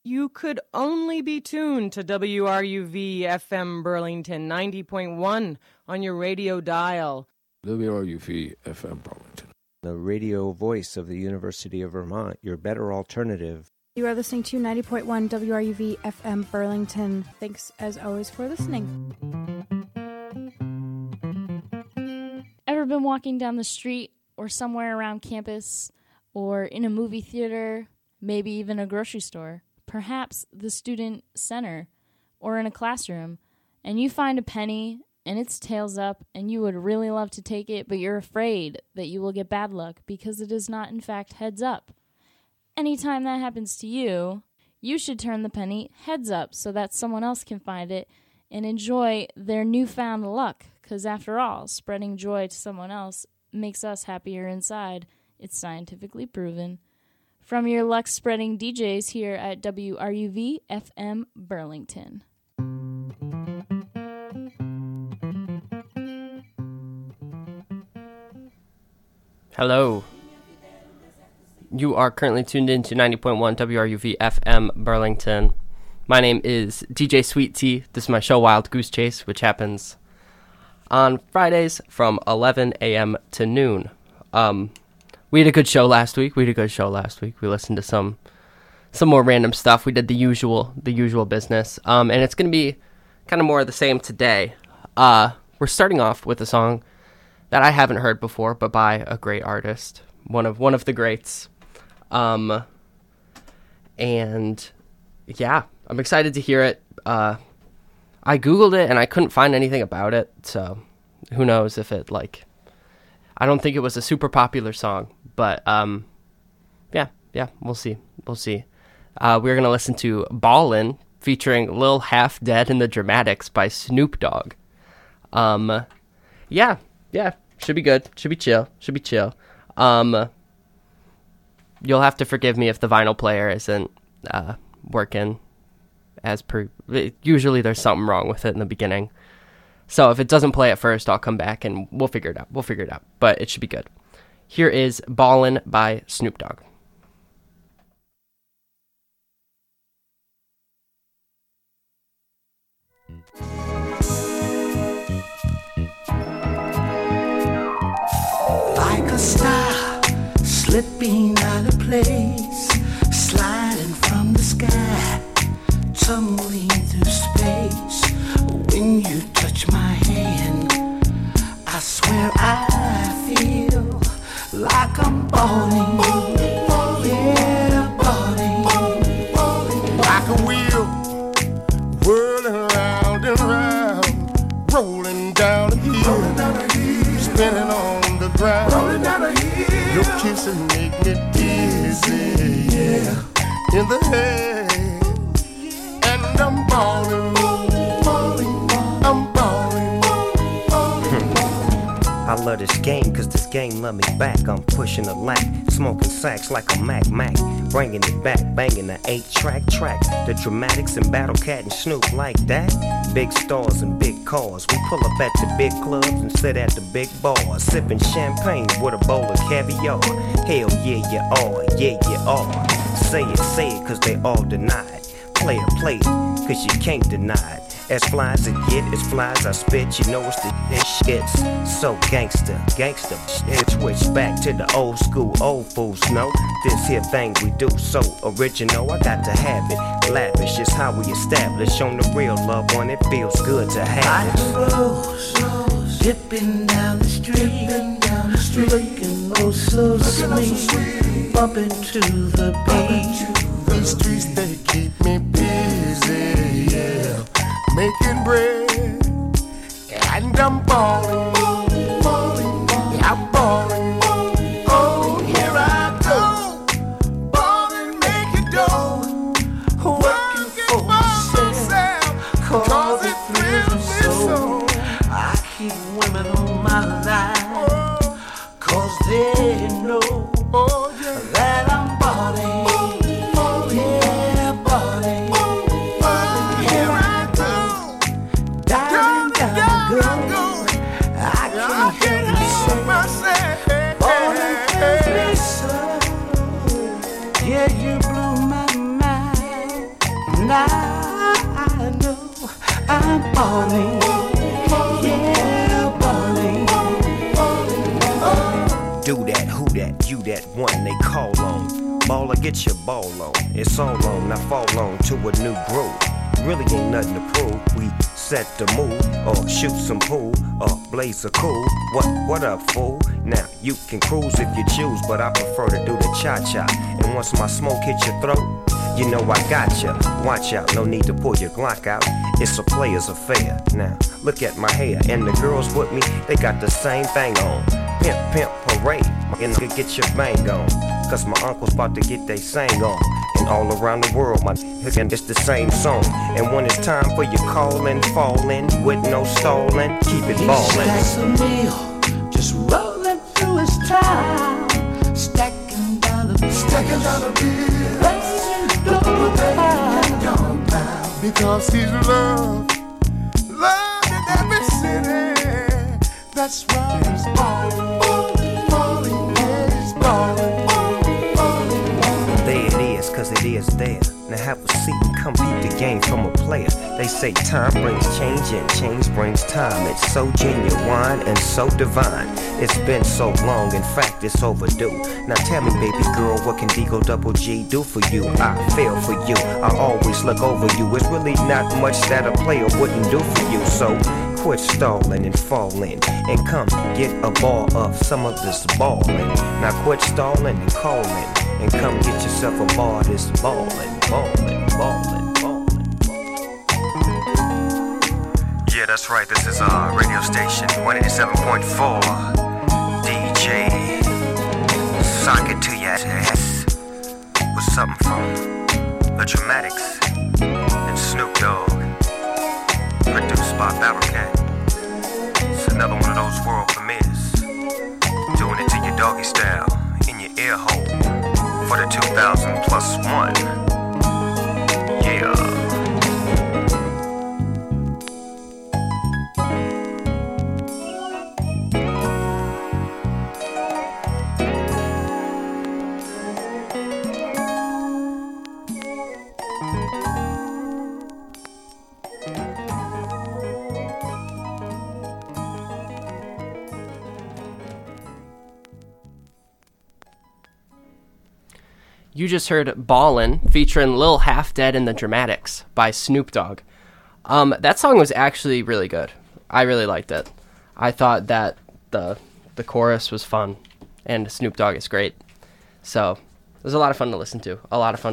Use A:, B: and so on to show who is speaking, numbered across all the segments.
A: You could only be tuned to WRUV FM Burlington 90.1 on your radio dial.
B: WRUV FM Burlington.
C: The radio voice of the University of Vermont, your better alternative.
D: You are listening to 90.1 WRUV FM Burlington. Thanks, as always, for listening.
E: Ever been walking down the street or somewhere around campus or in a movie theater, maybe even a grocery store, perhaps the student center or in a classroom, and you find a penny and it's tails up and you would really love to take it, but you're afraid that you will get bad luck because it is not, in fact, heads up. Anytime that happens to you, you should turn the penny heads up so that someone else can find it and enjoy their newfound luck, because after all, spreading joy to someone else makes us happier inside. It's scientifically proven. From your luck-spreading DJs here at WRUV FM Burlington.
F: Hello. You are currently tuned in to 90.1 WRUV FM Burlington. My name is DJ Sweet Tea. This is my show Wild Goose Chase, which happens on Fridays from 11 a.m. to noon. We had a good show last week. We listened to some more random stuff. We did the usual business. And it's going to be kind of more of the same today. We're starting off with a song that I haven't heard before, but by a great artist, one of the greats. And yeah, I'm excited to hear it. I Googled it and I couldn't find anything about it. So who knows if it I don't think it was a super popular song, but yeah, we'll see. We're going to listen to Ballin' featuring Lil Half Dead and the Dramatics by Snoop Dogg. Yeah, should be good. Should be chill. You'll have to forgive me if the vinyl player isn't working as per. Usually there's something wrong with it in the beginning. So if it doesn't play at first, I'll come back and we'll figure it out. But it should be good. Here is Ballin' by Snoop Dogg.
G: Like a star slipping out of place, sliding from the sky, tumbling through space. When you touch my hand, I swear I feel like I'm balling, yeah, balling,
H: like a wheel, whirling round and round, rolling down the hill, spinning on the ground, rolling down the hill. Your kissing make me dizzy, yeah, in the head, and I'm balling.
C: I love this game, cause this game love me back. I'm pushing a lack, smoking sacks like a Mac, bringing it back, banging the 8-track. The Dramatics and Battle Cat and Snoop like that. Big stars and big cars, we pull up at the big clubs and sit at the big bars, sipping champagne with a bowl of caviar. Hell yeah, you are, Say it, cause they all deny it. Play it, cause you can't deny it. As fly as it get, as fly as I spit, you know it's the shit's so gangster, shit. Switch back to the old school, old fools know this here thing we do so original. I got to have it, lavish is how we establish on the real love one. It feels good to have it.
G: Like rose, dipping down the street, looking oh so sweet, bumping to the beat.
H: These streets they keep me busy, yeah. Making bread, and I'm balling, yeah, I'm balling. Oh, here I go, balling, make it dough,
G: Working for myself, cause it thrills me so. I keep women on my line, cause they know that I'm balling.
C: balling. Yeah, balling. Do that, who that, you that one they call on. Baller, get your ball on. It's all on, now fall on to a new groove. Really ain't nothing to prove. We set the mood, or shoot some pool, or blaze a cool. What up, fool? Now you can cruise if you choose, but I prefer to do the cha-cha. And once my smoke hits your throat, you know I gotcha. Watch out, no need to pull your Glock out. It's a player's affair. Now look at my hair, and the girls with me, they got the same thing on. Pimp, pimp, parade, and get your bang on. Cause my uncle's about to get they sang on. And all around the world, my hookin' it's the same song. And when it's time for you callin', fallin', with no stallin', keep it ballin'.
G: He stacks a meal, just rollin' through his town, stacking dollar bills, raising gold pound.
H: Because he's loved in every city. That's why he's ballin', ballin', yeah, he's ballin'.
C: There it is, cause it is there. Now have a seat and come beat the game from a player. They say time brings change and change brings time. It's so genuine and so divine. It's been so long, in fact it's overdue. Now tell me baby girl, what can Deagle Double G do for you? I feel for you, I always look over you. It's really not much that a player wouldn't do for you. So quit stalling and fall in, and come get a ball of some of this ballin'. Now quit stalling and callin', and come get yourself a bar this ballin', ballin', ballin', ballin'. Yeah, that's right, this is our radio station, 187.4. DJ, sock it to your ass with something from the Dramatics and Snoop Dogg. Produced by Battlecat. It's another one of those world premieres. Doing it to your doggy style, in your ear hole, for the 2000+1. Yeah.
F: You just heard Ballin' featuring Lil Half Dead and the Dramatics by Snoop Dogg. That song was actually really good. I really liked it. I thought that the chorus was fun, and Snoop Dogg is great. So it was a lot of fun to listen to.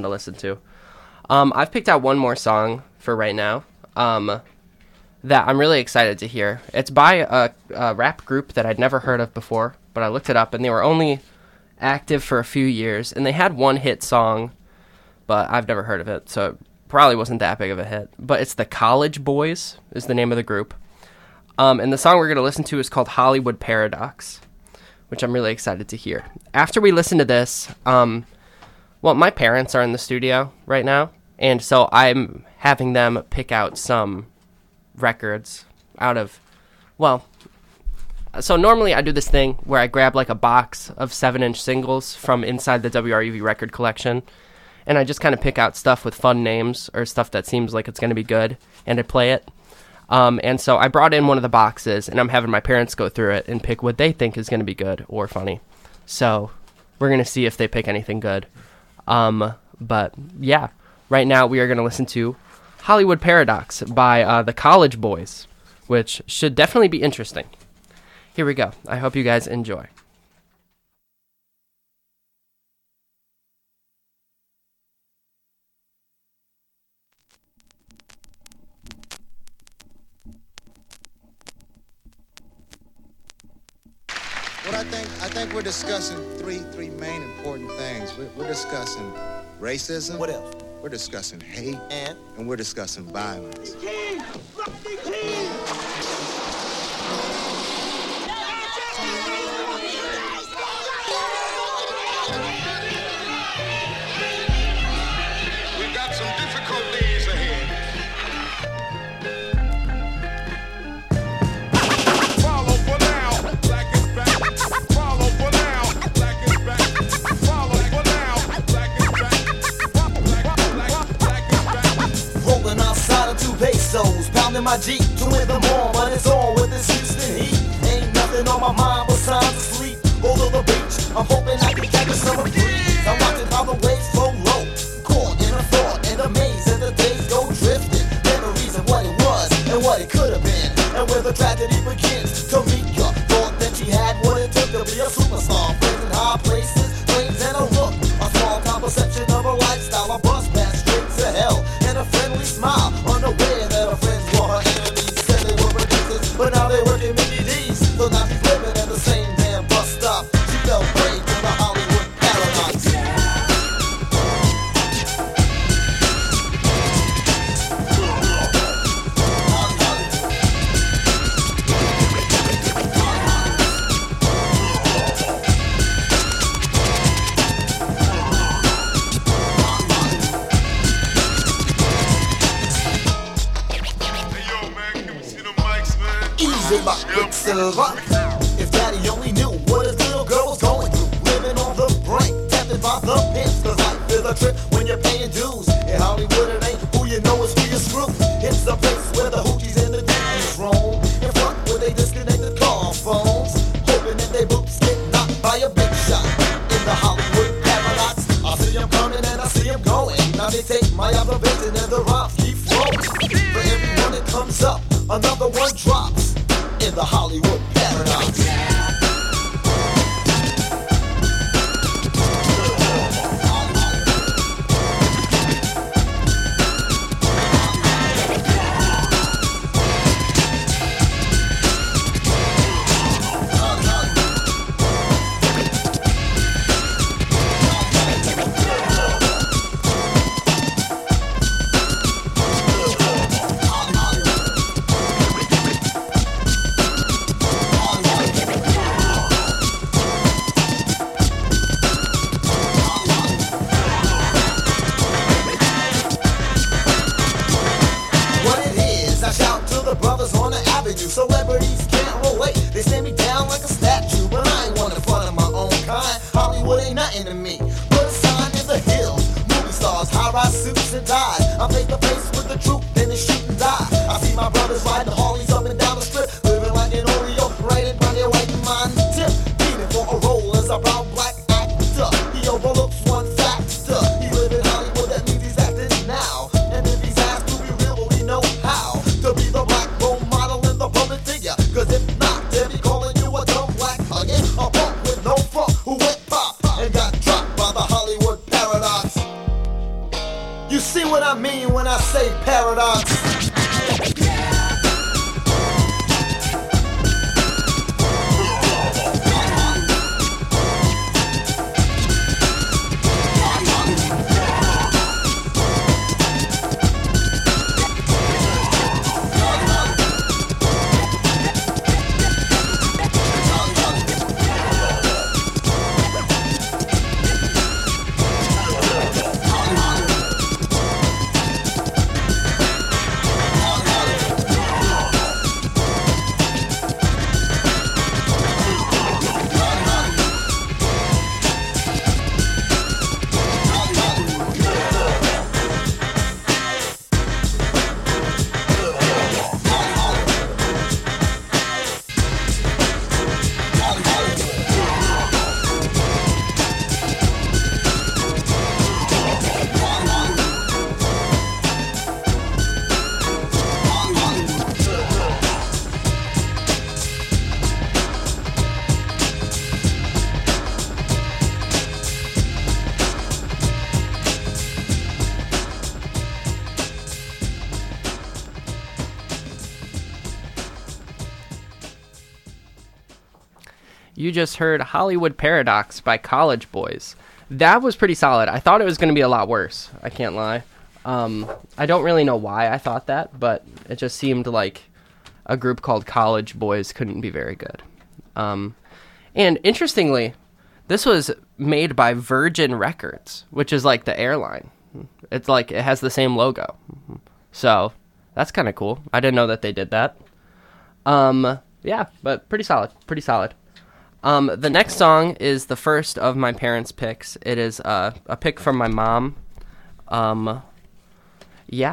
F: I've picked out one more song for right now that I'm really excited to hear. It's by a rap group that I'd never heard of before, but I looked it up, and they were only active for a few years, and they had one hit song, but I've never heard of it, so it probably wasn't that big of a hit. But it's the College Boys is the name of the group, and the song we're going to listen to is called Hollywood Paradox, which I'm really excited to hear. After we listen to this, well, my parents are in the studio right now, and so I'm having them pick out some records out of, well, so normally I do this thing where I grab like a box of 7-inch singles from inside the WRUV record collection, and I just kind of pick out stuff with fun names or stuff that seems like it's going to be good, and I play it. And so I brought in one of the boxes, and I'm having my parents go through it and pick what they think is going to be good or funny. So we're going to see if they pick anything good. But yeah, right now we are going to listen to Hollywood Paradox by the College Boys, which should definitely be interesting. Here we go. I hope you guys enjoy.
I: What I think we're discussing three main important things. We're discussing racism.
J: What else?
I: We're discussing hate, and we're discussing violence.
H: We got some difficult days ahead. Follow for now, black is back. Follow for now, black is back. Follow for now, black is back. Black is back.
J: Rolling outside of 2 pesos.
G: around in my Jeep, doing the more, but it's all with this Houston heat. Ain't nothing on my mind but time to sleep. Over the beach, I'm hoping I can catch a summer breeze. I'm watching how the waves flow low, caught in a thought and a maze as the days go drifting. Memories of what it was and what it could have been, and where the tragedy begins. Tamika thought that she had what it took to be a superstar. Friends in high places, dreams and a look, a small conception of a lifestyle. A bus pass straight to hell, and a friendly smile, unaware that her friends were her enemies. Said they were ridiculous, but now they work in Mickey D's. So now she's living at the same damn bus stop. She fell prey to the Hollywood paradox. Easy, my good silver. If daddy only knew what his little girl was going through, living on the brink, tempted by the pimps. Cause life is a trip when you're paying dues. In Hollywood it ain't who you know is for your screw. It's a place where the hoochies and the dookies roam. In front where they disconnected car phones, hoping that they boots get knocked by a big shot. In the Hollywood paradox, I see him coming and I see him going. Now they take my observation and the rhymes keep flowing. For everyone that comes up, another one drops. In the Hollywood paradox. Celebrities can't relate, they stand me down like a statue. But I ain't one in front of my own kind. Hollywood ain't nothing to me. Put a sign in the hills, movie stars, high-rise suits and ties. I face to face with the truth, then they shoot and die. I see my brothers riding Harleys up and down the strip, living like an Oreo, right in front of their white mind tip. Beating for a role as a brown black actor. He overlooks one factor. He live in Hollywood, that means he's acting now. And if he's asked, do we really know how to be the black role model in the public figure? Cause if not, they'll be calling you a dumb black hugging, a punk with no front who went pop and got dropped by the Hollywood paradox. You see what I mean when I say paradox?
F: You just heard Hollywood Paradox by College Boys. That was pretty solid. I thought it was going to be a lot worse. I can't lie. I don't really know why I thought that, but it just seemed like a group called College Boys couldn't be very good. And interestingly, this was made by Virgin Records, which is like the airline. It's like it has the same logo. So that's kind of cool. I didn't know that they did that. Yeah, but pretty solid. Pretty solid. The next song is the first of my parents' picks. It is a pick from my mom. Yeah,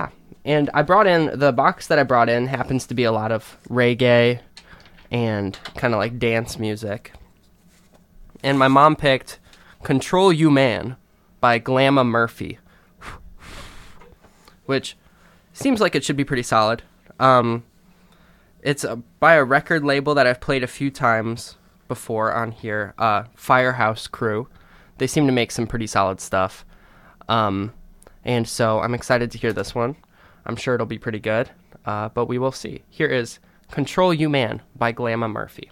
F: And the box that I brought in happens to be a lot of reggae and kind of like dance music. And my mom picked Control You Man by Glamma Murphy, which seems like it should be pretty solid. It's by a record label that I've played a few times before on here, Firehouse Crew. They seem to make some pretty solid stuff. And so I'm excited to hear this one. I'm sure it'll be pretty good, but we will see. Here is Control You Man by Glamma Murphy.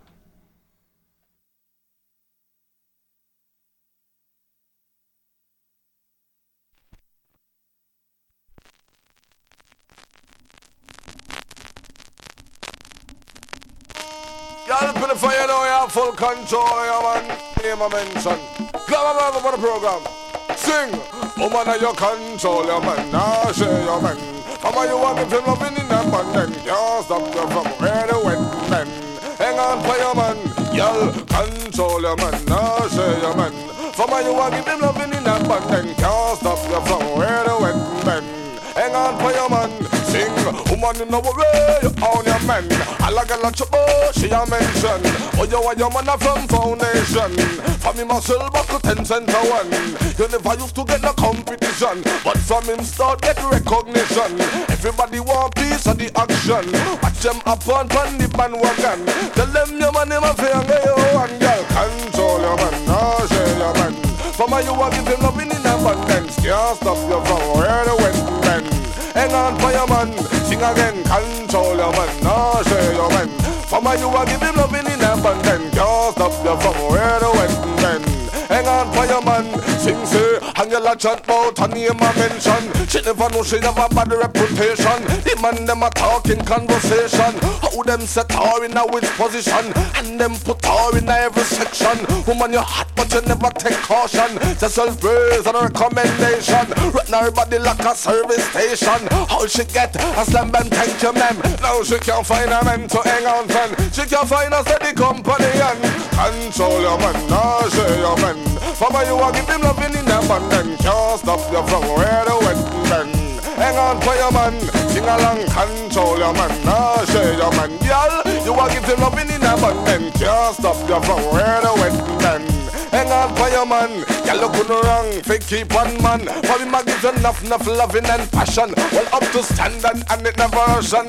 B: Y'all put the fire now, you have full control, yeah, man. Name a mention. Glamma Murphy for the program. Sing, woman, are you control, yeah, man. Nah, share your man. Mama, you want to feel loving in that man, then can't stop you from where the wet men. Hang on, fire man. Y'all control your man. Nah, share your man. Mama, you want to give him loving in that man, then can't stop you from where the wet men. Hang on, fire man. Sing, woman, you know what way you own your man. I like a lot of she a mention. Oh, you are your man from foundation. From him muscle back to 10 cents a one. You never used to get no competition, but from him start get recognition. Everybody want piece of the action. Watch them up on the bandwagon. Tell them your man him a finger you and girl. Control your man, no share your man. From you want give him loving in abundance. Can't stop you from where the west men. Hang on for your man, sing again, control your man, no share your man. From you want give him loving in abundance. Can't stop you from where the west men. Hang on for your man, sing say, and you la chat about her name a mention. She never know she have a bad reputation. The man them a talking conversation. How them set her in a which position, and them put her in a every section. Woman you hot but you never take caution. Just self-praise and recommendation. Running her body like a service station. How she get a slam and thank you ma'am. Now she can't find a man to hang on friend. She can't find a steady company and control your man, no share your man. Mama, you want give him loving in abundance. Can't stop you from where the wet men. Hang on for your man, sing along, control your man, no share your man. Y'all, you want give him loving in abundance. Can't stop you from where the wet men. Hang on for your man, you look on the wrong, fake keep one man. For him I give you enough loving and passion. Well up to standard and it never russian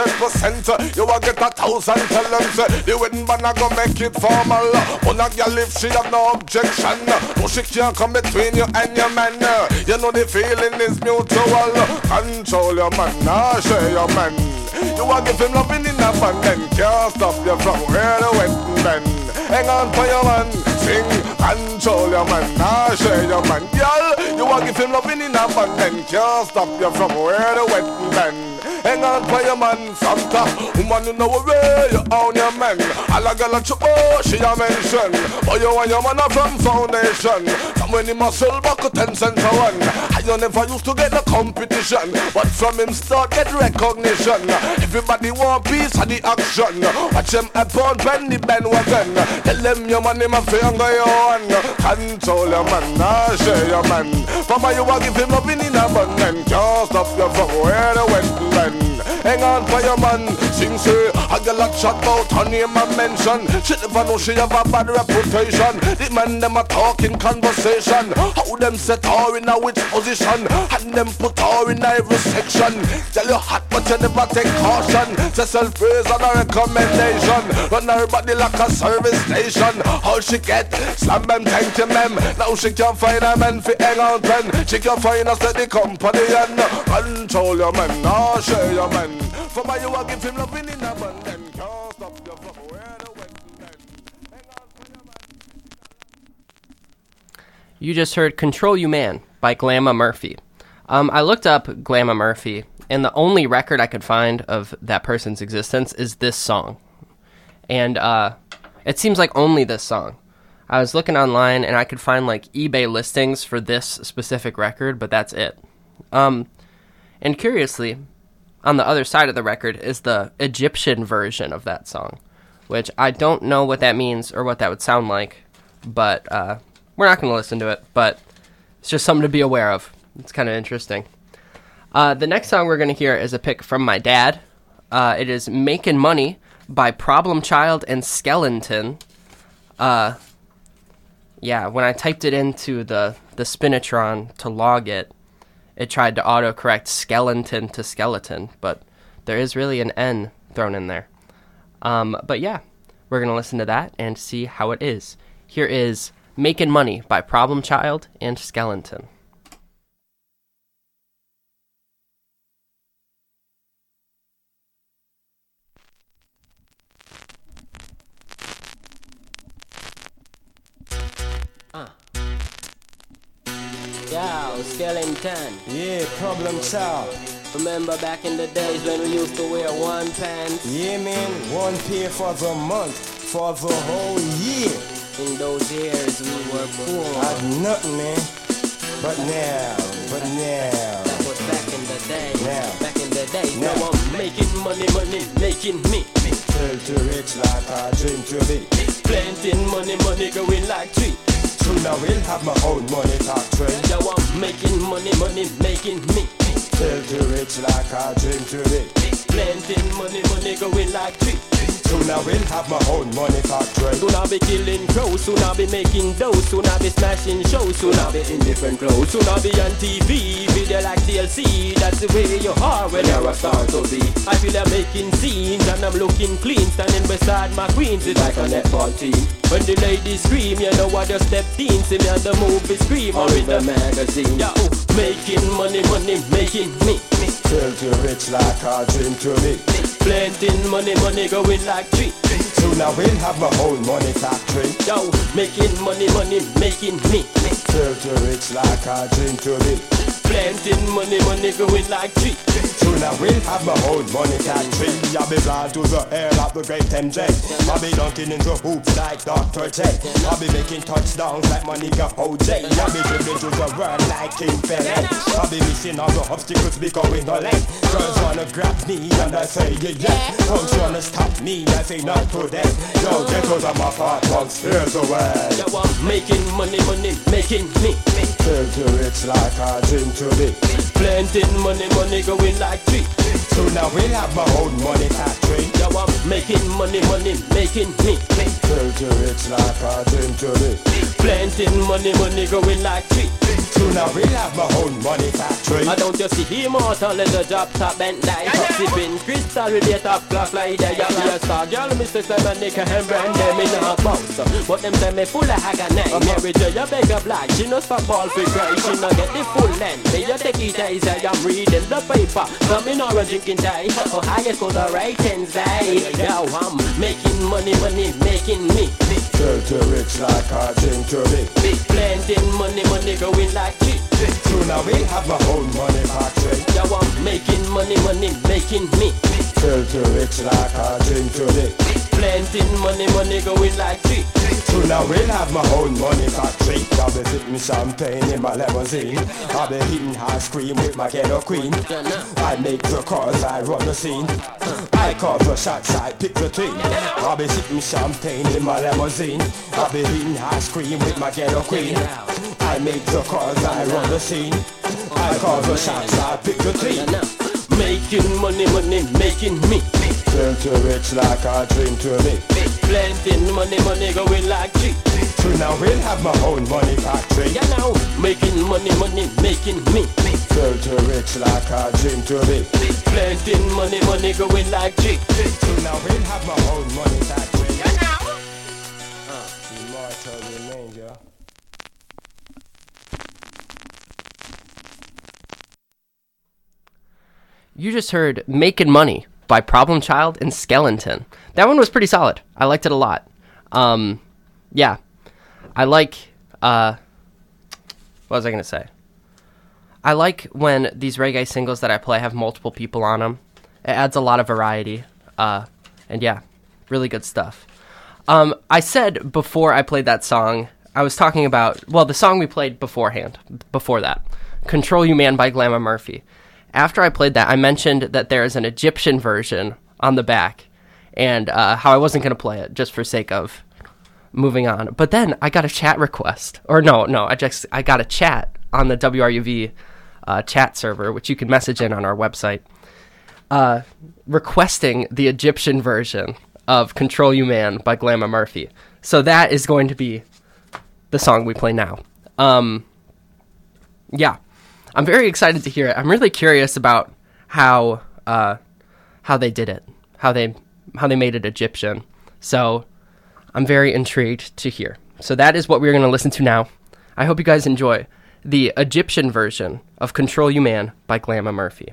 B: 100%. You will get 1,000 talents. The wedding band I go make it formal. One of your live she have no objection. No she can't come between you and your man. You know the feeling is mutual. Control your man, nah share your man. You will give him loving in abundance. Can't stop you from where the wet men. Hang on for your man, sing, control your man, nah share your man. Y'all, you want give him loving in abundance. Can't stop you from where the wet men. Hang on for your man, Santa. Woman, you know where you own your man. I like a lot of she a mention. But you want your man from foundation. From when he muscle back to 10 cents a one. I you never used to get the competition, but from him start get recognition. Everybody want piece of the action. Watch them upon the bandwagon. Tell them your man him a finger you on. Control your man, nah share your man. From you want give him loving in abundance. Can't stop you from where the west men. Hang on for your man, sing say, I get a chat about her name and mention. She never know she have a bad reputation. The man them a talking conversation. How them set her in a which position, and them put her in every section. Tell you hot but you never take caution. Just self-praise and a recommendation. Run her body like a service station. How she get, slam them thank you ma'am. Now she can't find a man for hang out when. She can't find a steady company and control your man, no share your man. For my you will give him loving in abundance. Can't stop you from where the wet men. Hang on for your man.
F: You just heard Control You Man by Glamma Murphy. I looked up Glamma Murphy, and the only record I could find of that person's existence is this song. And it seems like only this song. I was looking online, and I could find like eBay listings for this specific record, but that's it. And curiously, on the other side of the record is the Egyptian version of that song, which I don't know what that means or what that would sound like, but we're not going to listen to it, but it's just something to be aware of. It's kind of interesting. The next song we're going to hear is a pick from my dad. It is Makin' Money by Problem Child and Skeleton. Yeah, when I typed it into the Spinatron to log it, it tried to autocorrect skeleton to skeleton, but there is really an N thrown in there. But yeah, we're going to listen to that and see how it is. Here is Makin' Money by Problem Child and Skeleton.
J: Yo, Skeleton.
K: Yeah, Problem Child.
J: Remember back in the days when we used to wear one pants?
K: Yeah, man, one pair for the month, for the whole year.
J: In those years we were poor.
K: Had nothing, man. But now.
J: That was back in the day.
K: Now.
J: Back in the day. Now I'm making money, making me.
K: Tell to rich like I dream to be.
J: Planting money going like tree.
K: Soon I will have my own money factory.
J: Now I'm making money making me.
K: Tell to rich like I dream to be.
J: Planting money going like tree.
K: Soon I will have my own money factory.
J: Soon I'll be killing crows, soon I'll be making dough, soon I'll be smashing shows, soon I'll be in different clothes, soon I'll be on TV, video like TLC. That's the way you are when you're a star to be. I feel I'm making scenes and I'm looking clean, standing beside my queens, it's like a netball team. When the ladies scream, you know I just step in, see me on the movie scream or in the magazine. Yo, making money making me.
K: Tell to rich like I dream to be.
J: Planting money going like tree.
K: Soon I will have my own money factory.
J: Yo, making money making me.
K: Tell to rich like I dream to be.
J: Planting money going like tree.
K: Soon I will have my own money factory. I'll be flying to the air like the great MJ. I'll be dunking into hoops like Dr. J. I'll be making touchdowns like my nigga OJ. I'll be dribbling to the world like King Pele. I'll be missing all the obstacles, be going all late. Girls wanna grab me and I say yeah. Don't wanna stop me, I say not today. Yo, get out of my part once, here's away.
J: Yo, I'm making money making me.
K: Tell to rich like I dream to be.
J: Planting money going like tree.
K: Soon I will have my own money factory.
J: Yo, I'm making money making me.
K: Tell to rich like I dream to be.
J: Planting money going like tree.
K: Soon I will have my own money factory.
J: I don't just see immortal in the drop top and die. Sipping crystal with the top class like that. Yeah, me a star girl, Mr. Simon, Nick and Brandon, me not bounce. But them say me full of haganai. Mary J, you beg a black. She no stop ball for cry. She no get the full length. Me you take it easy, I'm reading the paper. So me no a drinking tie. Oh, highest for the right hand side. Yo, I'm making money making me.
K: Tell to rich like I dream to be.
J: Planting money going like tree.
K: Soon I will have my own money factory.
J: Yo, I'm making money making me.
K: Tell to rich like I dream to be.
J: Planting money going like tree.
K: Soon I will have my own money factory. I'll be sipping champagne in my limousine. I'll be eating ice cream with my ghetto queen. I make the calls, I run the scene. I call the shots, I pick the team. I'll be sipping champagne in my limousine. I'll be eating ice cream with my ghetto queen. I make the calls, I run the scene. I call the shots, I pick the team.
J: Making money making me.
K: Tell to rich like I dream to be.
J: Planting money going like tree.
K: Soon I will have my own money factory.
J: Yeah, now making money making me.
K: Tell to rich like I dream to be.
J: Planting money going like tree.
K: Soon I will have my own money factory.
J: Yeah, now.
K: Immortal remains, yeah.
F: You just heard Makin' Money by Problem Child and Skeleton. That one was pretty solid. I liked it a lot. Yeah. I like, what was I going to say? I like when these reggae singles that I play have multiple people on them. It adds a lot of variety. And yeah, really good stuff. I said before I played that song, I was talking about, well, the song we played before that, Control You Man by Glamour Murphy. After I played that, I mentioned that there is an Egyptian version on the back, and how I wasn't going to play it just for sake of moving on. But then I got a chat request. Or no, I got a chat on the WRUV chat server, which you can message in on our website, requesting the Egyptian version of Control You Man by Glamma Murphy. So that is going to be the song we play now. Yeah, I'm very excited to hear it. I'm really curious about how they did it, how they made it Egyptian. So I'm very intrigued to hear. So that is what we're going to listen to now. I hope you guys enjoy the Egyptian version of Control You Man by Glamma Murphy.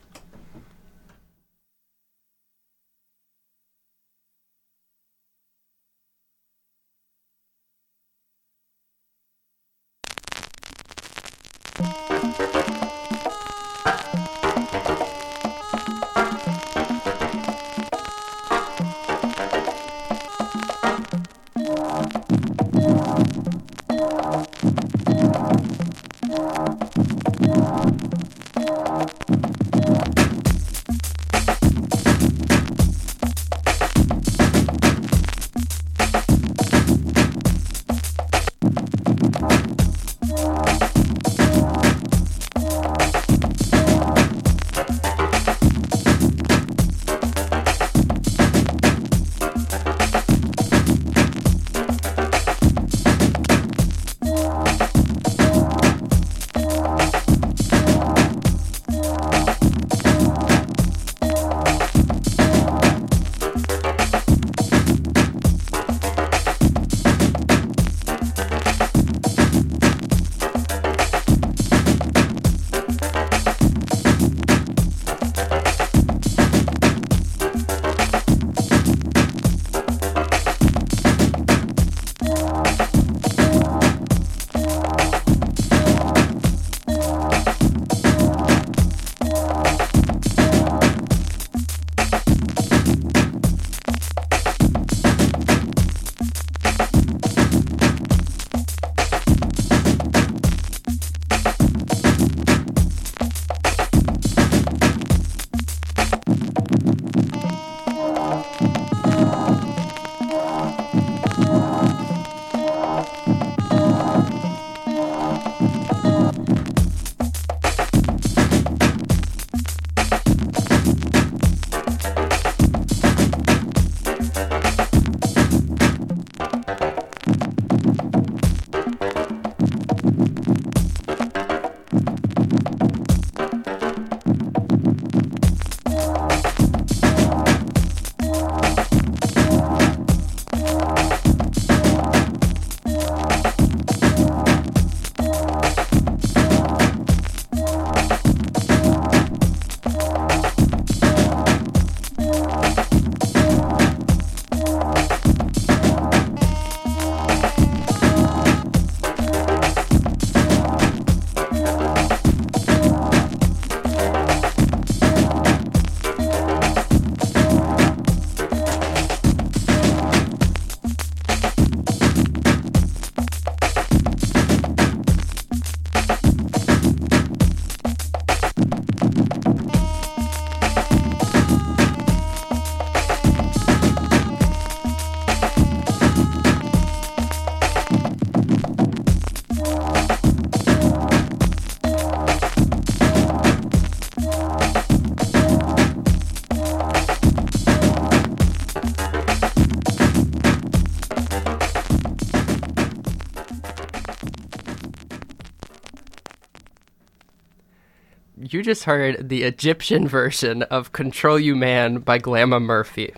F: You just heard the Egyptian version of Control You Man by Glamma Murphy.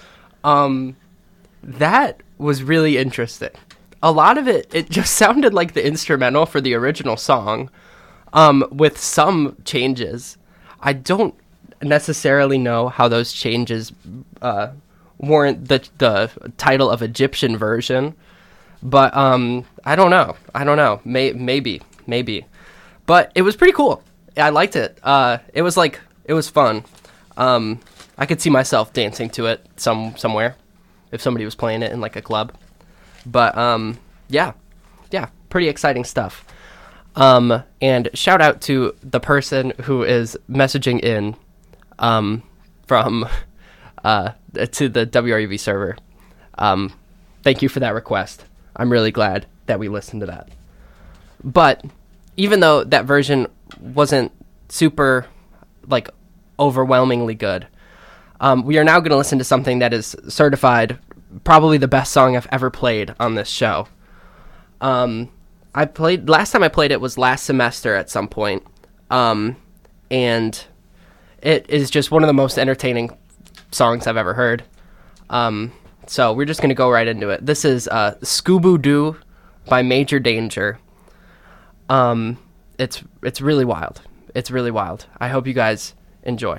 F: That was really interesting. A lot of it just sounded like the instrumental for the original song, with some changes. I don't necessarily know how those changes warrant the title of Egyptian version, but I don't know. Maybe. But it was pretty cool. I liked it. It was fun. I could see myself dancing to it somewhere if somebody was playing it in like a club. But yeah, pretty exciting stuff. And shout out to the person who is messaging in from to the WRUV server. Thank you for that request. I'm really glad that we listened to that. But even though that version wasn't super, like, overwhelmingly good. We are now going to listen to something that is certified probably the best song I've ever played on this show. Last time I played it was last semester at some point, and it is just one of the most entertaining songs I've ever heard. So we're just going to go right into it. This is Scooby-Doo by Major Danger. It's really wild. It's really wild. I hope you guys enjoy.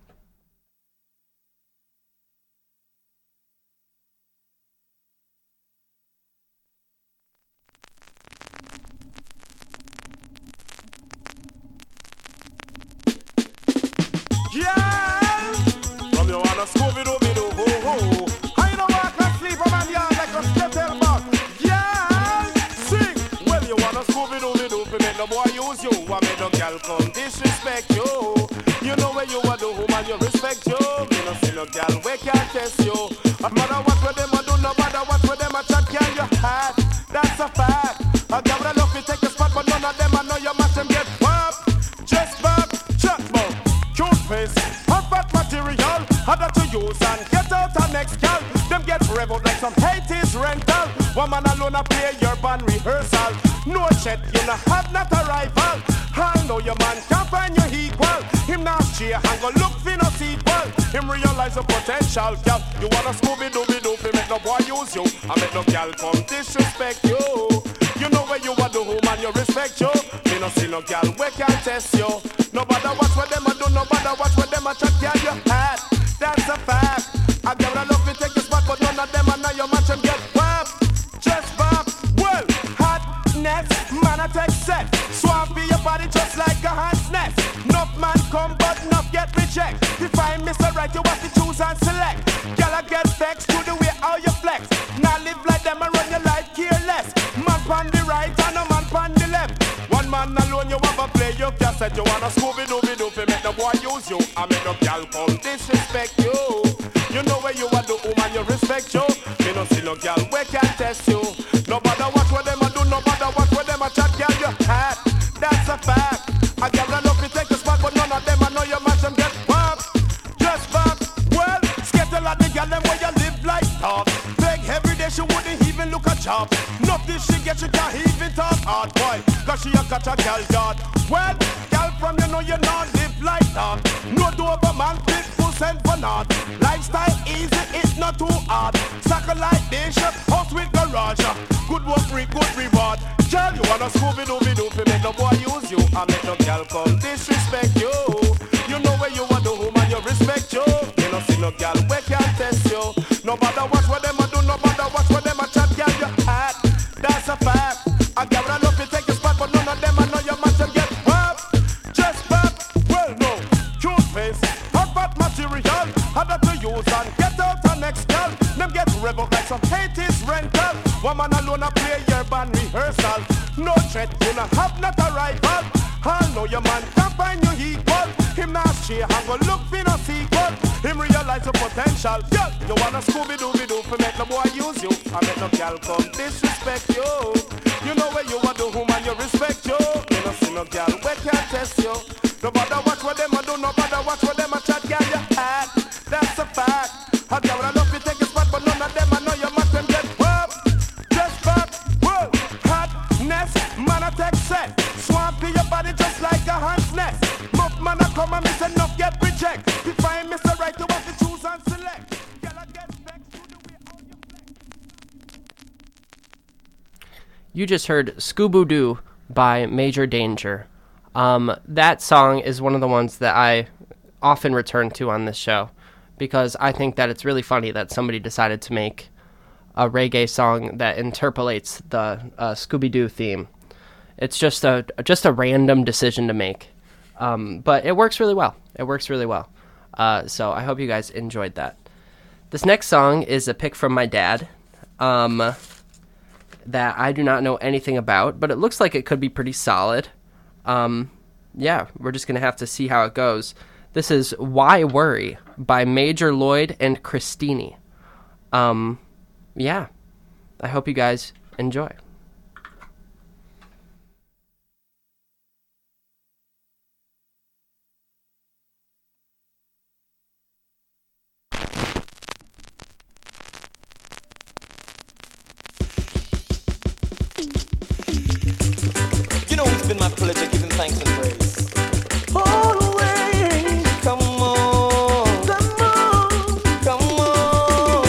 H: Come disrespect you. You know where you are the woman, you respect you. You know see no girl we can't test you. No matter what with them I do, no matter what with them I chat, can you hide? That's a fact. A girl that love you take a spot, but none of them I know you match them get popped. Just back, chat bump, cute face, hot fat material, harder to use and get out our next girl. Them get reveled like some Haiti's rental. One man alone a play your band rehearsal. No chat, you not have not a rival. I know your man can't find you equal. Him not cheer and go look for no sequel. Him realize the potential, girl. You wanna Scooby-Dooby-Doo, make no boy use you. I make no girl come disrespect you. You know where you are the woman, you respect you. Me no see no girl we can test you. No matter what them I do, no matter what them I chat, girl you had. That's a fact. A girl I love you take your spot, but none of them I know you match them get whacked. Just bop, well, hotness, man I take set. Swampy your body just like a hand's nest. Enough man come but enough get reject. If I miss the right you have to choose and select. Girl I get vexed to the way how you flex. Now live like them and run your life careless. Man pan the right and a man pan the left. One man alone you have a play you can't set. You wanna Scooby-Dooby-Doo fi make the boy use you. I make the girl come disrespect you. You know where you are the woman you respect you. Me no see no girl we can't test you. No matter what them I do, no matter what them I chat, girl you had. That's a fact. A girl I love you take the spot, but none of them I know you match them get popped. Just pop. Well, skettle at the girl them where you live like top. Beg every day she wouldn't even look a job. Nothing she get she can't even talk hard boy. Cause she a catch a girl yard. Well, girl from you know you not live like that. No Doberman, pitbull send for naught. Lifestyle easy, it's not too hard. Sucker like this, house with garage. Good work, good reward. Girl, you wanna Scooby-Dooby-Doo fi make no boy use you. I make no girl come disrespect you. You know where you are the woman, you respect you. You know see no girl we can't test you. No matter what them I do, no matter what them I chat, girl you had. That's a fact. A girl I love you take your spot, but none of them I know you match them get popped. Just pop. Well no, cute face, hot fat material, harder to use and get out the next girl. Them get reveled like some Haiti's rental. One man alone a play your band rehearsal. No threat, you not have not a rival. I know your man can't find you equal. Him not share and go look for no sequel. Him realize the potential. Girl, you wanna Scooby-Dooby-Doo for make the boy use you. I make no girl come disrespect you. You know where you are the woman, you respect you. You know see no girl we can't test you. No matter what them I do, no matter what them I chat, girl you had. That's a fact. A girl I love you take a spot, but none of them I know you match them get popped. Just pop, whoa, hotness, man I take set. Swampy your body just like a hand's nest. Muff man I come and miss enough get reject. If I miss the right you have to choose and select. Girl I get vexed to the way how you flex.
F: You just heard Scooby-Doo by Major Danger. That song is one of the ones that I often return to on this show because I think that it's really funny that somebody decided to make a reggae song that interpolates the Scooby-Doo theme. It's just a random decision to make, but it works really well. So I hope you guys enjoyed that. This next song is a pick from my dad that I do not know anything about, but it looks like it could be pretty solid. Yeah, we're just going to have to see how it goes. This is Why Worry by Major Lloyd and Christini. Yeah, I hope you guys enjoy.
L: been my pleasure giving thanks and praise. Always, come on, come on, come on.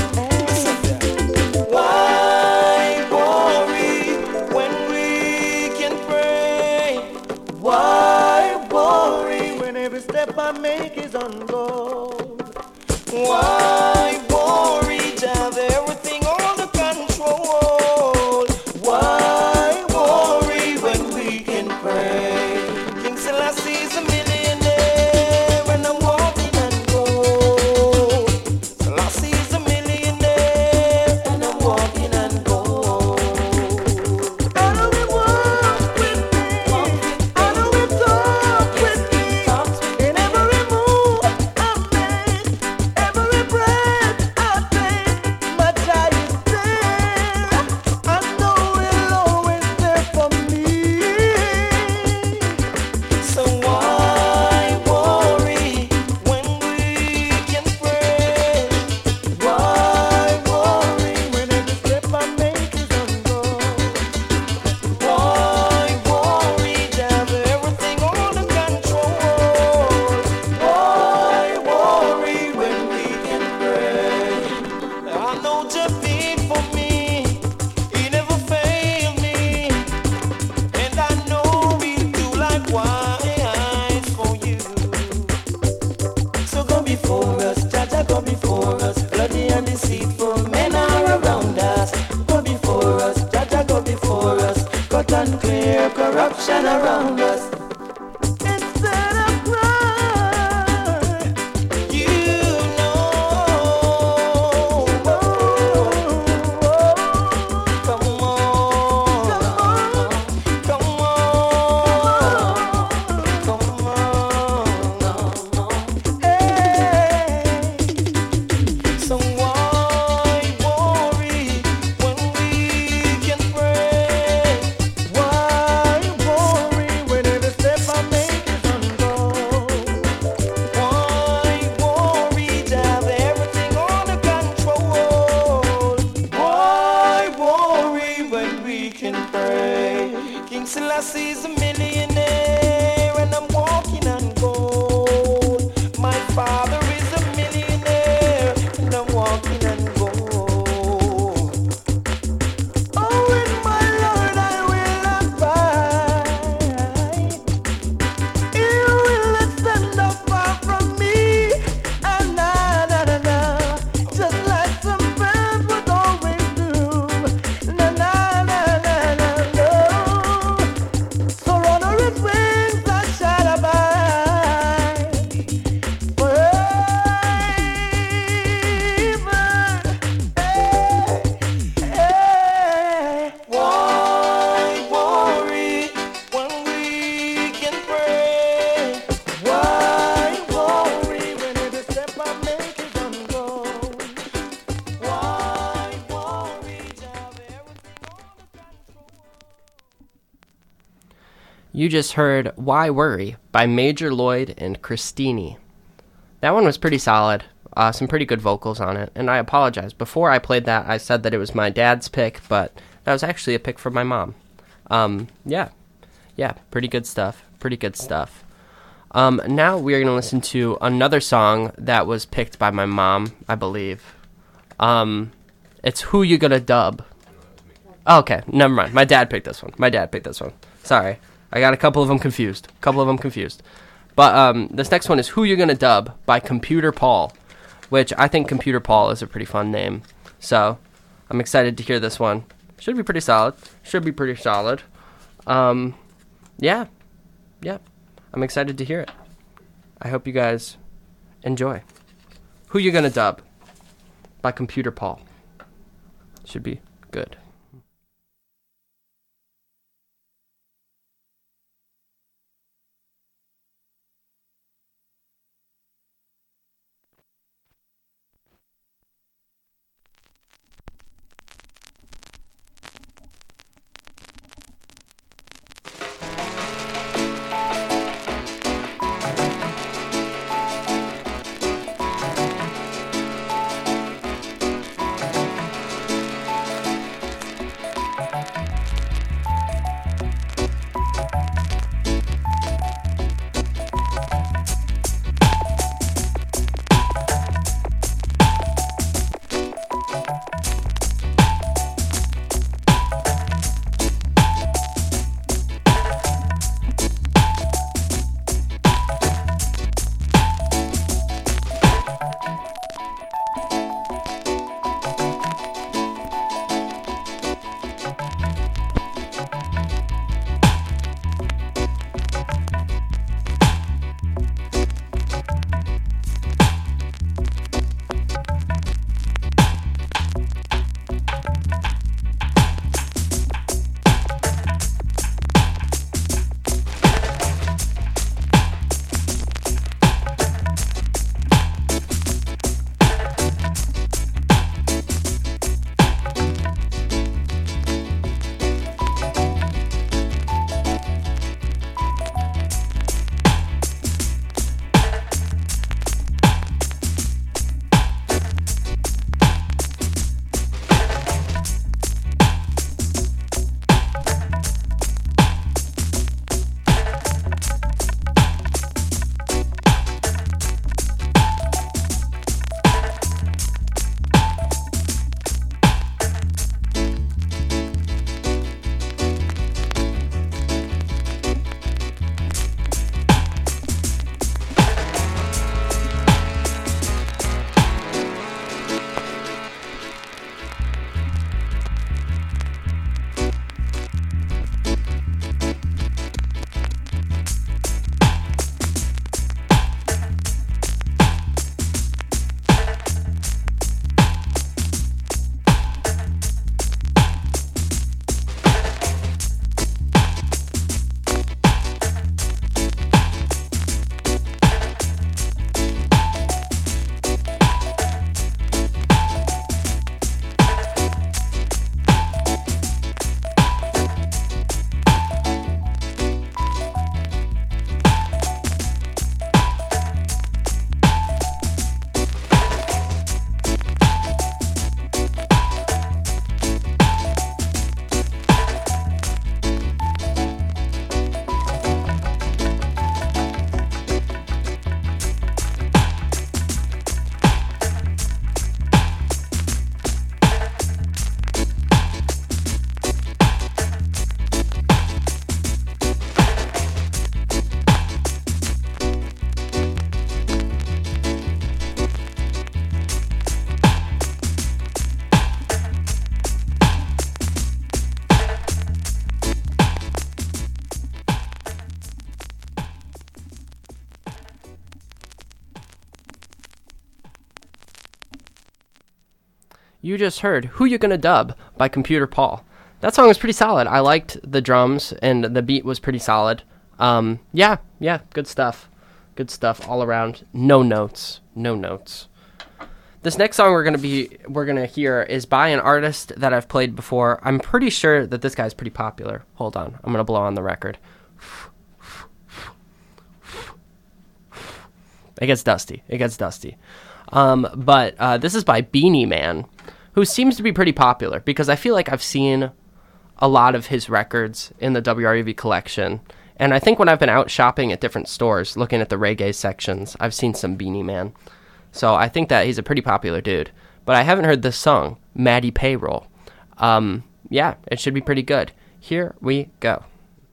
L: Why worry when we can pray? Why worry when every step I make is on gold? Why worry to have everything under control? Why worry when we can pray? King Selassie's a millionaire and I'm walking on gold. Selassie's a millionaire and I'm walking on gold. I know we walk with me, I know we talk with me. In every move I make, every breath I take, my child is there. I know he'll always there for me. So why worry when we can pray? Why worry when every step I make is on gold? Why worry to have everything under control? Why worry when we can pray? I know Jeff did for me, he never failed me, and I know he'll do likewise for you. So go before us, Jaja, go before us. Bloody and deceitful men are around us. Go before us, Jaja, go before us. Cut and clear corruption around us. Instead of cry, you know. Come on, come on, come on. Hey. So why worry when we can pray? Why worry when every step I make is on gold? Why worry to have everything under control? Why worry when we can pray? King Selassie's a millionaire and I'm walking on gold. My father is a millionaire and I'm walking on gold. Oh, in my Lord I will abide. He will not stand up far from me. And na, just like some friends would always do. Na, no. So on his wings I shall abide forever. Why worry when we can pray? Why worry when every step I make is on gold? Why worry to have everything under control?
F: You just heard Why Worry by Major Lloyd and Christini. That one was pretty solid. Some pretty good vocals on it. And I apologize. Before I played that, I said that it was my dad's pick, but that was actually a pick from my mom. Yeah, pretty good stuff. Pretty good stuff. Now we are going to listen to another song that was picked by my mom, I believe. It's Who You Gonna Dub. Oh, okay, never mind. My dad picked this one. Sorry. I got a couple of them confused. But this next one is Who You Gonna Dub by Computer Paul, which I think Computer Paul is a pretty fun name. So I'm excited to hear this one. Should be pretty solid. Yeah. I'm excited to hear it. I hope you guys enjoy. Who You Gonna Dub by Computer Paul. Should be good. You just heard Who You Gonna Dub by Computer Paul. That song was pretty solid. I liked the drums, and the beat was pretty solid. Yeah, good stuff. Good stuff all around. No notes. This next song we're gonna hear is by an artist that I've played before. I'm pretty sure that this guy's pretty popular. Hold on, I'm gonna blow on the record. It gets dusty. But this is by Beanie Man, who seems to be pretty popular because I feel like I've seen a lot of his records in the WRUV collection. And I think when I've been out shopping at different stores, looking at the reggae sections, I've seen some Beanie Man. So I think that he's a pretty popular dude. But I haven't heard this song, Maddie Payroll. Yeah, it should be pretty good. Here we go.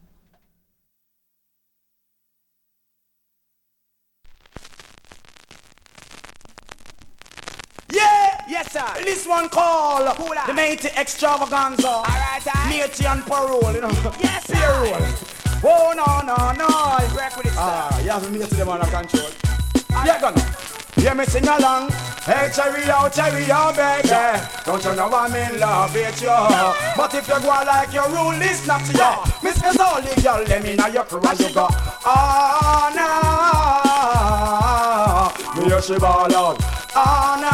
M: Yes, sir. This one called the Matey Extravaganza. Alright, Matey on parole, you know. Yes, sir. Payroll. Oh, no. Break with it, sir. You have to meet them under control. Yeah, go now. Hear me sing along. Hey, cherry out, baby. Don't you know I'm in love with you? But if you go like your rule is not to you. Miss Only girl, let me know your crew and you go. Oh, no. Me hear she ball out. Oh, no.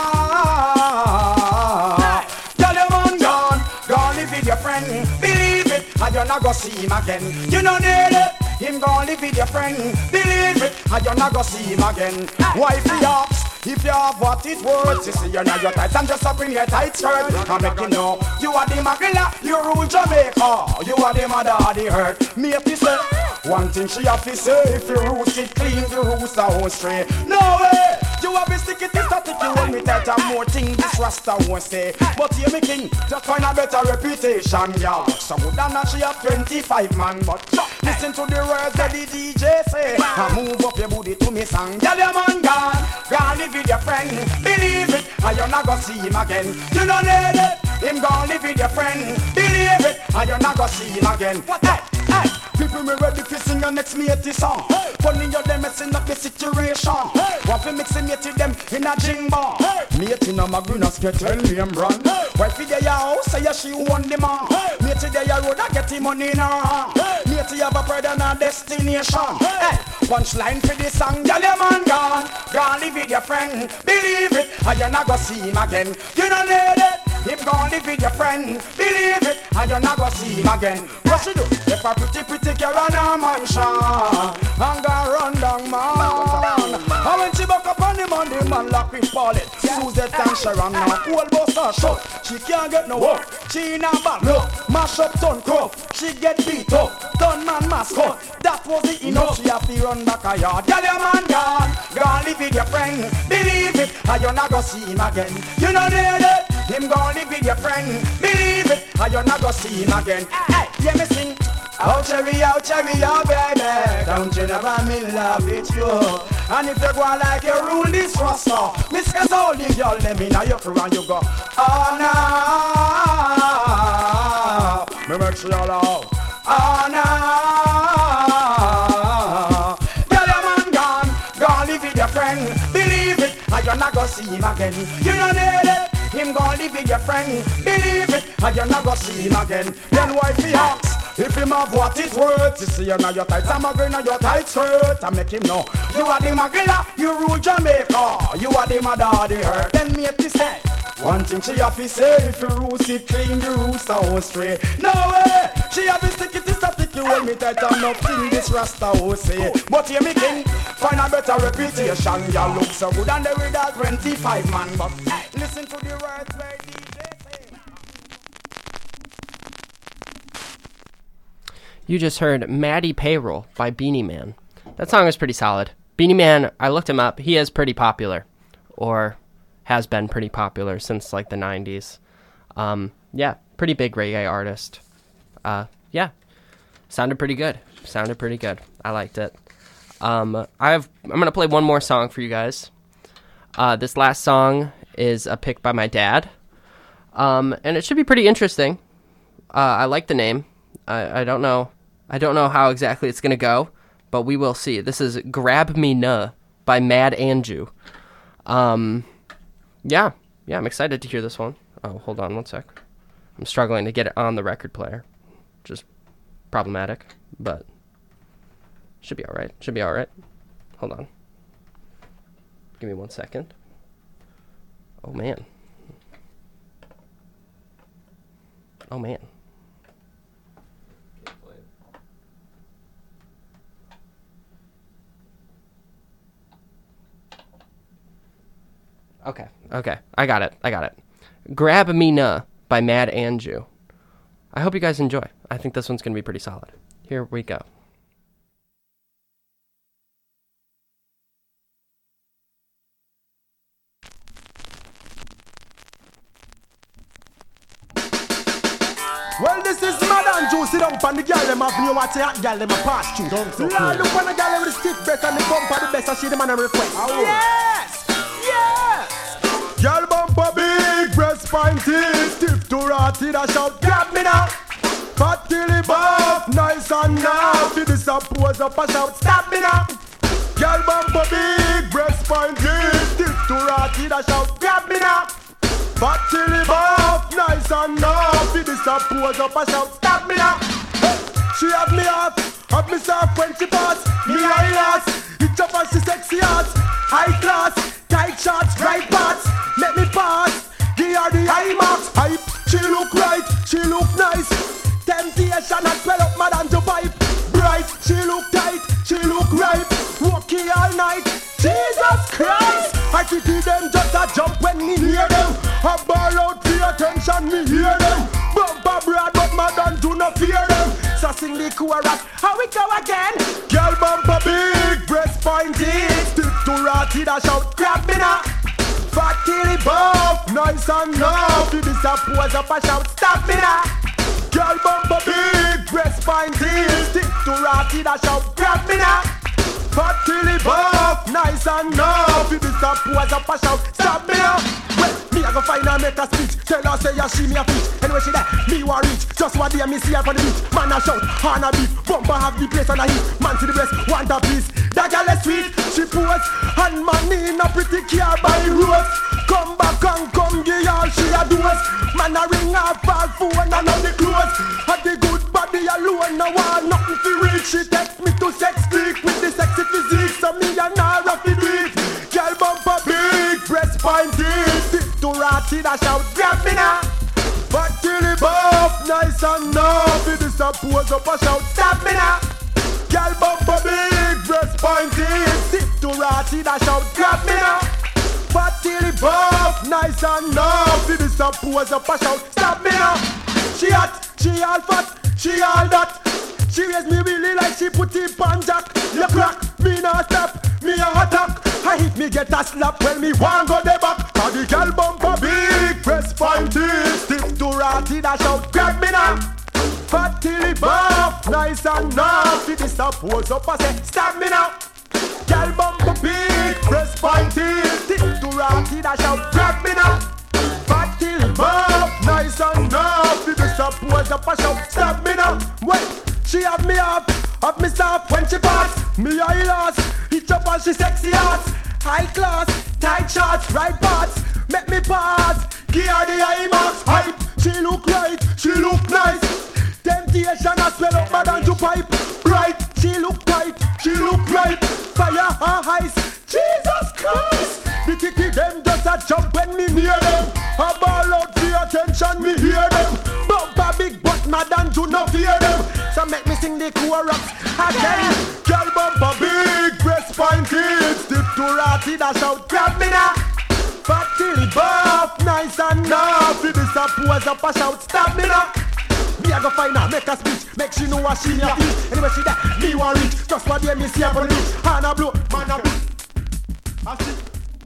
M: Tell your man gone live with your friend. Believe it, and you're not gonna see him again. You don't need it. Him gon' live with your friend, believe it, and you're not gonna see him again. Wife the ox, if you have what it worth, you see you're not your tights and just up in your tight skirt. I make you know, you are the Magilla, you rule Jamaica, you are the mother of the earth. Me have to say, one thing she have to say, if you roost it clean, the rooster won't stray. No way, you have to stick it to static, you want me tight and more thing, this rasta won't stay. But hear me king, just find a better reputation, yeah. So good than that she have 25 man, but listen to the words that the DJ say, and move up your booty to me song. Tell your man gone live with your friend, believe it, and you're not gonna see him again. You don't need it, him gone live with your friend, believe it, and you're not gonna see him again. Hey, people me ready to sing the next matey song. Funny you them messing up the situation. Want to mix matey them in a jingba. Matey no maguna skate when name run. Wife there your house say she won the man. Matey there your road I get him money in her hand. Matey have a pride and a destination. Hey, punchline for this song, girl your man gone live with your friend, believe it, and you're not gonna see him again. You don't need it, him gone live with your friend, believe it, and you're not gonna see him again. What she do? If a pretty girl on a mansion, and go run down man. And when she buck up on the man lock with Paulette, Suzette and Sharon now, old boss her shut. She can't get no work, she in a bad look, mash up ton cuff, she get beat up, done man mascot. That was the enough, she have to run back a yard. Girl your man gone live with your friend, believe it, and you're not gonna see him again. You know need it, him gone live with your friend, believe it, and you're not gonna see him again. Hey, yeah me sing. Oh cherry, baby, don't you know I'm in love with you? And if you go like you rule this rasta, Miss Only girl, let me know your crew and you go. Oh no, me make sure you love. Oh no, tell your man gone live with your friend, believe it, and you're not gonna see him again. You don't need it, him gonna live with your friend, believe it, and you're not gonna see him again. Then wife the ox. If him have what it's worth, you see you now your tights, I'm a green on your tight skirt. I make him know, you are the Magilla, you rule Jamaica, you are the mother of the earth. Then me to say, one thing she have to say, if you roost it clean, the rooster won't stray. No way, she have to stick it to static, you hold me tight and nothing this rasta won't say. But hear me king, find a better reputation, you look so good and they with that 25 man. But listen to the words where DJ say.
F: You just heard Maddie Payroll by Beanie Man. That song is pretty solid. Beanie Man, I looked him up. He is pretty popular, or has been pretty popular since like the 90s. Yeah, pretty big reggae artist. Yeah, sounded pretty good. I liked it. I'm gonna play one more song for you guys. This last song is a pick by my dad, and it should be pretty interesting. I like the name. I don't know how exactly it's gonna go, but we will see. This is Grab Me Nuh by Mad Anju. Yeah, I'm excited to hear this one. Oh, hold on one sec. I'm struggling to get it on the record player. Just problematic, but should be all right. Hold on. Give me 1 second. Oh, man. Okay. I got it. Grab Me Nah by Mad Anju. I hope you guys enjoy. I think this one's going to be pretty solid. Here we go.
H: Well, this is Mad Anju. Sit down on the girl, them have new watch hot girl, them a pass through. Lord, look on the girl with the stiff breast and the bumper the best, and she the man a request. Yes! Girl bumper big, breast fine teeth, stiff to rotted, a shout, grab me now. Fat till it buff, nice and nasty, this a pose up a shout, stop me now. Girl bumper big, breast fine teeth, stiff to rotted, a shout, grab me now. Fat till it buff, nice and nasty, this a pose up a shout, stop me now. She have me soft when she pass, me high loss, it up and she sexy ass, high class, tight shots, right parts, make me pass, give her the high marks, hype, she look right, she look nice, temptation and swell up Mad Anju pipe, bright, she look tight, she look ripe, walkie all night, Jesus Christ, I see them just a jump when me hear them, I ball out the attention, me hear them, bumper broad but Mad Anju no fear them, so sing the chorus, how we go again, girl bumper big, breast fine teeth, stick to rotted a shout, grab me now, fat till it buff, nice and nasty, this a pose up a shout, stop me now, girl bumper big, breast fine teeth, stick to rotted a shout, grab me now, fat till it buff, nice and nasty, this a pose up a shout, stop me now. Me a go find her make a speech, tell her say she me a preach. Anyway she there, me want reach, just what day me see her for the beach. Man a shout, hand a beat, bumper have the place on a heat. Man to the breast, want a piece, that girl is sweet. She pose, and man in a pretty car by road. Come back and come give her she a dose. Man a ring off her phone and on the clothes. Had the good body alone, no want nothing to reach. She text me to sex click with the sexy physique, so me and her a fi do it. Girl bumper big, breast fine teeth. To rotted a shout, grab me now. But till it buff, nice and nasty, this a pose up a shout, stop me now. Girl bumper big, breast fine teeth, stick to rotted a shout, grab me now. But till it buff, nice and nasty, this a pose up a shout, stop me now. She hot, she all fat, she all that. She raise me really like she put it on jack. You crack, me not stop, me a attack. I hit me get a slap when me want go the back. Cause the girl bumper big, breast fine teeth, stiff to rotted a shout, grab me now. Fat till it buff, nice and nasty, this a pose up a say, stop me now. Girl bumper big, breast fine teeth, stiff to rotted a shout, grab me now. Fat till it buff, nice and nasty, this a pose up a shout, stop me now. Wait. She have me soft when she pass. Me high loss, hit up on she sexy ass. High class, tight shots, right parts. Make me pass, give her the high marks. Hype, she look right, she look nice. Temptation a swell up Mad Anju pipe. Bright, she look tight, she look right. Fire her eyes, Jesus Christ. The kitty them just a jump when me near them. I ball out the attention, me hear them. Bumper big but Mad Anju no fear them. So make me sing the chorus again. Girl bumper big, breast fine teeth, stiff to rotted a shout, grab me now. Fat till it buff, nice and nasty, this a pose up a shout, stop me now. Me a go find her, make a speech, make she know what she me a eat. Anyway she there, me want reach, just what day me see her for the beach. Hand a blow, man a beat. I see.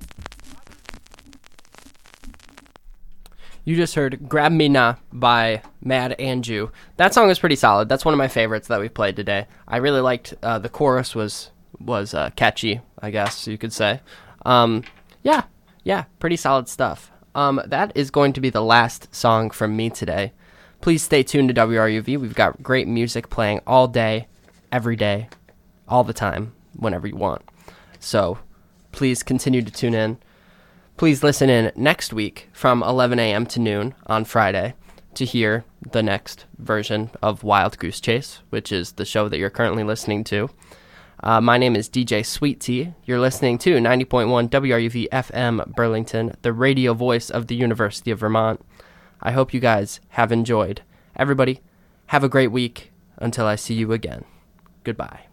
F: You just heard Grab Me Nah by Mad Anju. That song is pretty solid. That's one of my favorites that we've played today. I really liked the chorus was catchy, I guess you could say. Yeah, pretty solid stuff. That is going to be the last song from me today. Please stay tuned to WRUV. We've got great music playing all day, every day, all the time, whenever you want. So please continue to tune in. Please listen in next week from 11 a.m. to noon on Friday to hear the next version of Wild Goose Chase, which is the show that you're currently listening to. My name is DJ Sweet Tea. You're listening to 90.1 WRUV FM Burlington, the radio voice of the University of Vermont. I hope you guys have enjoyed. Everybody, have a great week until I see you again. Goodbye.